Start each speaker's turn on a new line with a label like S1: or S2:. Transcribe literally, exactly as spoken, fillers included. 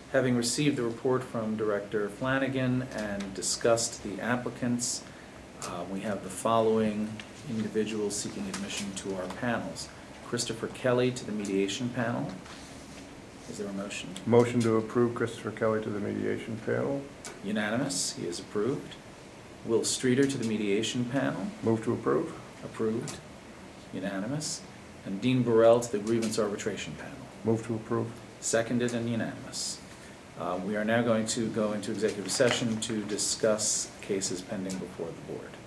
S1: Having received the report from Director Flanagan and discussed the applicants, uh, we have the following individuals seeking admission to our panels. Christopher Kelly to the mediation panel. Is there a motion?
S2: Motion to approve Christopher Kelly to the mediation panel.
S1: Unanimous, he is approved. Will Streeter to the mediation panel.
S2: Move to approve.
S1: Approved. Unanimous. And Dean Burrell to the grievance arbitration panel.
S2: Move to approve.
S1: Seconded and unanimous. Uh, We are now going to go into executive session to discuss cases pending before the board.